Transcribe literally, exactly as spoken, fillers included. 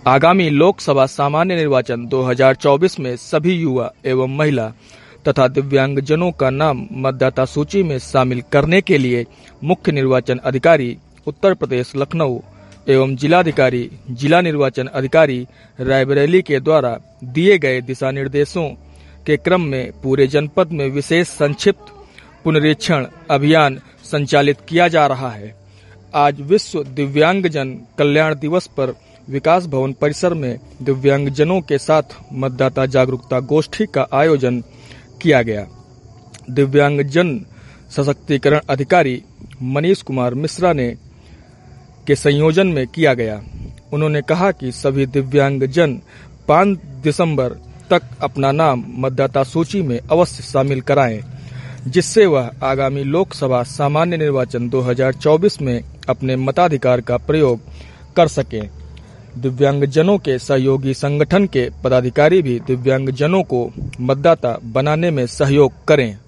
आगामी लोकसभा सामान्य निर्वाचन दो हज़ार चौबीस में सभी युवा एवं महिला तथा दिव्यांगजनों का नाम मतदाता सूची में शामिल करने के लिए मुख्य निर्वाचन अधिकारी उत्तर प्रदेश लखनऊ एवं जिलाधिकारी जिला निर्वाचन अधिकारी रायबरेली के द्वारा दिए गए दिशा निर्देशों के क्रम में पूरे जनपद में विशेष संक्षिप्त पुनरीक्षण अभियान संचालित किया जा रहा है। आज विश्व दिव्यांगजन कल्याण दिवस पर विकास भवन परिसर में दिव्यांगजनों के साथ मतदाता जागरूकता गोष्ठी का आयोजन किया गया। दिव्यांगजन सशक्तिकरण अधिकारी मनीष कुमार मिश्रा ने के संयोजन में किया गया। उन्होंने कहा कि सभी दिव्यांगजन पाँच दिसंबर तक अपना नाम मतदाता सूची में अवश्य शामिल कराएं, जिससे वह आगामी लोकसभा सामान्य निर्वाचन दो हज़ार चौबीस में अपने मताधिकार का प्रयोग कर सकें। दिव्यांगजनों के सहयोगी संगठन के पदाधिकारी भी दिव्यांगजनों को मतदाता बनाने में सहयोग करें।